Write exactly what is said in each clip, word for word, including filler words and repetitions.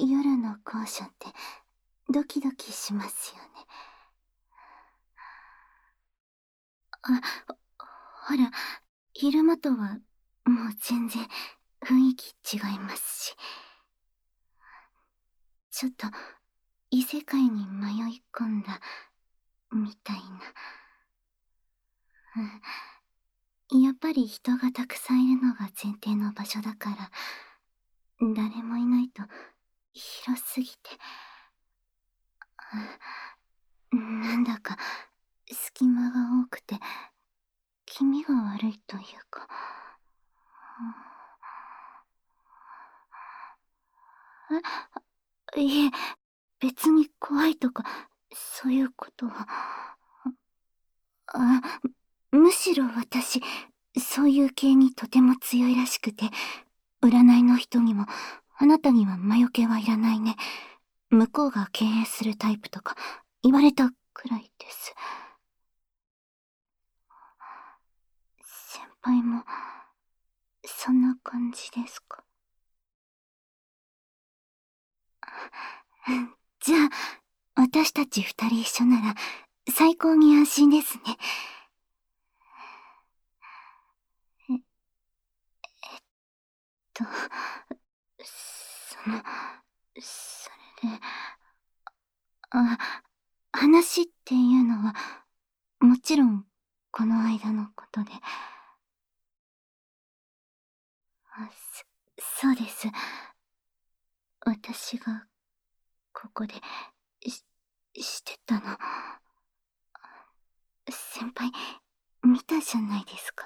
夜の校舎ってドキドキしますよね。あ、ほら、昼間とはもう全然雰囲気違いますし。ちょっと異世界に迷い込んだみたいな。うん、やっぱり人がたくさんいるのが前提の場所だから、誰もいないと広すぎて、うん、なんだか隙間が多くて気味が悪いというか。え、いえ、別に怖いとかそういうことは。あ、むしろ私そういう系にとても強いらしくて、占いの人にもあなたには魔除けはいらないね、向こうが敬遠するタイプとか言われたくらいです。先輩もそんな感じですか？じゃあ私たち二人一緒なら最高に安心ですね。え、えっと、その、それで、あ、話っていうのはもちろんこの間のことで。あ、そ、そうです。私がここでし、してたの。先輩、見たじゃないですか。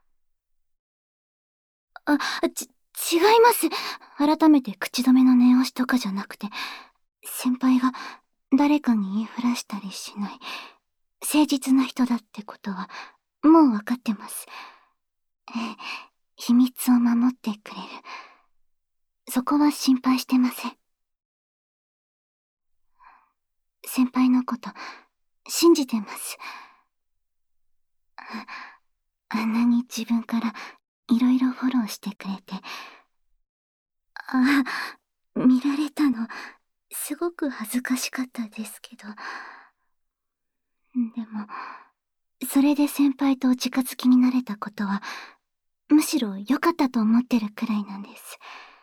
あ、ち、違います。改めて口止めの念押しとかじゃなくて、先輩が誰かに言いふらしたりしない、誠実な人だってことは、もうわかってます。ええ、秘密を守ってくれる。そこは心配してません。先輩のこと、信じてます。あ、あんなに自分からいろいろフォローしてくれて。あ、見られたの、すごく恥ずかしかったですけど。でも、それで先輩とお近づきになれたことは、むしろ良かったと思ってるくらいなんです。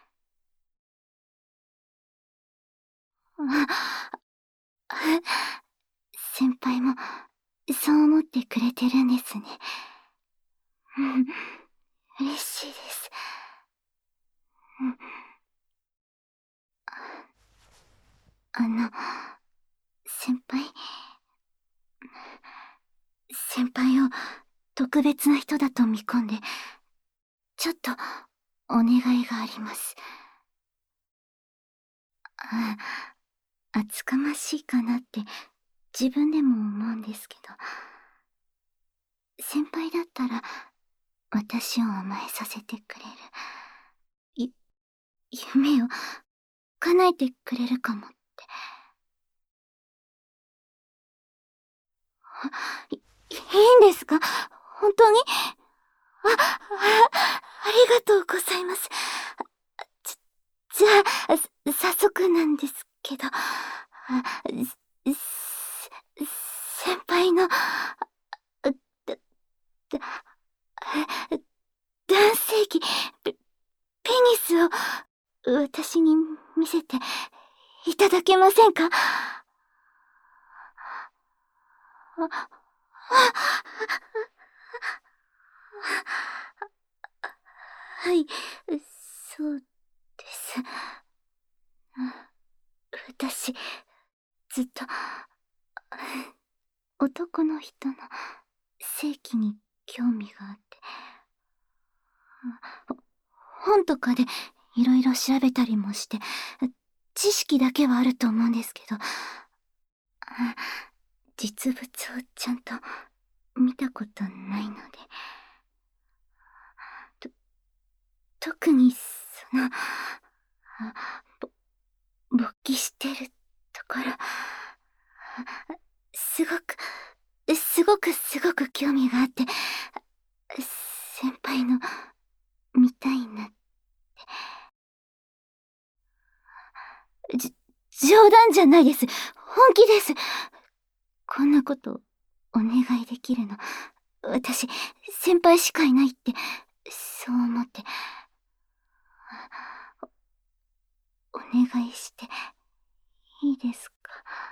あ、先輩も、そう思ってくれてるんですね。うん、嬉しいです。うん、あの、先輩、先輩を特別な人だと見込んで、ちょっとお願いがあります。あ、厚かましいかなって自分でも思うんですけど、先輩だったら私を甘えさせてくれる。ゆ、夢を叶えてくれるかもって。い、いいんですか？本当に？あ、あ、ありがとうございます。じ、じゃあ、早速なんですけど、あ、す、先輩の、だ、だ、男性器、ペ、ペニスを私に見せていただけませんか？あ、あ、はい、そうです。私、ずっと、男の人の性器に興味があって、本とかでいろいろ調べたりもして、知識だけはあると思うんですけど、実物をちゃんと見たことないので。と、特にその、ぼ、勃起してるところ、すごく、すごくすごく興味があって、先輩の見たいなって。 冗談じゃないです。本気です。こんなことお願いできるの、私、先輩しかいないって、そう思って。お願いして、いいですか？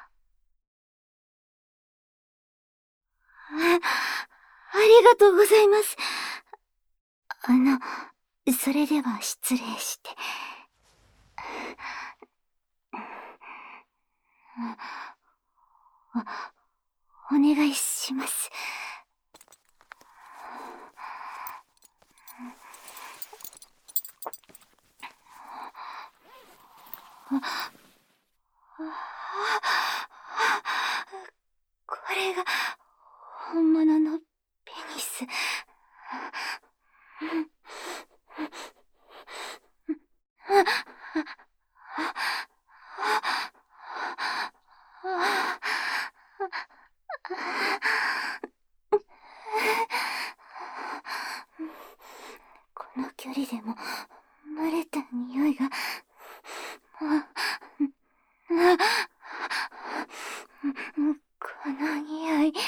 あ、ありがとうございます。あの、それでは失礼して。お、お願いします。これが本物のペニス。この距離でも漏れた匂いが。この匂い。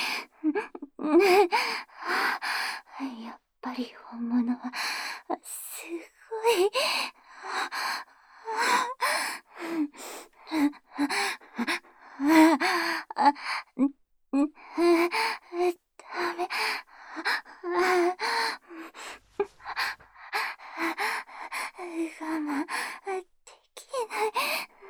やっぱり本物はすごい。あ、ダメ。我慢できない。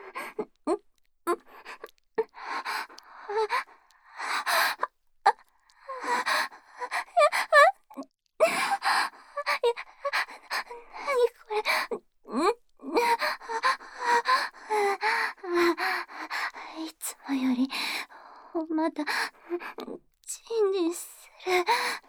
いつもよりまたチンリンする。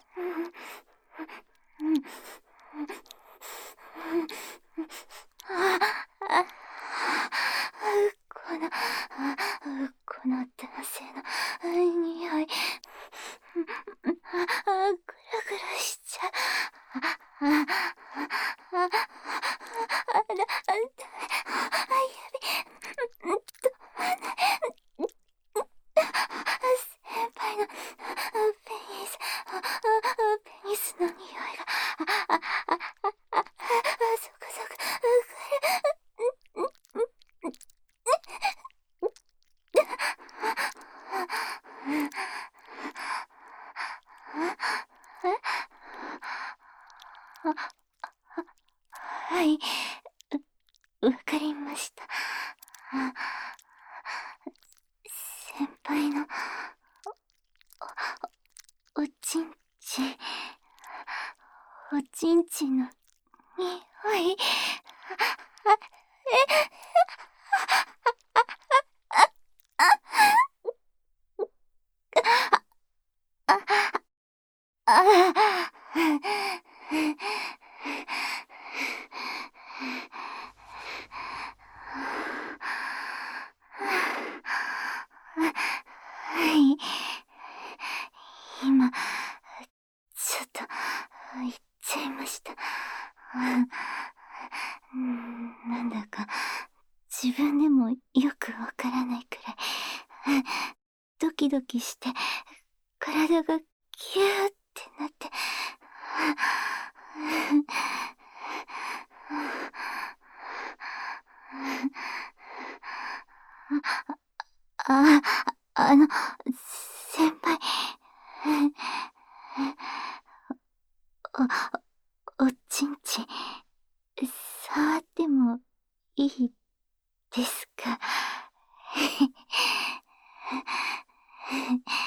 このこの男性の匂い、グラグラしちゃう。先輩のペニス、ペニスの匂いが、そこそこ、はい、わかりました。先輩のお、おちんちん、おちんちんの匂い。ああ。はい。今、ちょっと、言っちゃいました。うん、なんだか、自分でもよくわからないくらい、ドキドキして、体がギューってなって、あ、あの、先輩、お、おちんちん、触ってもいいですか？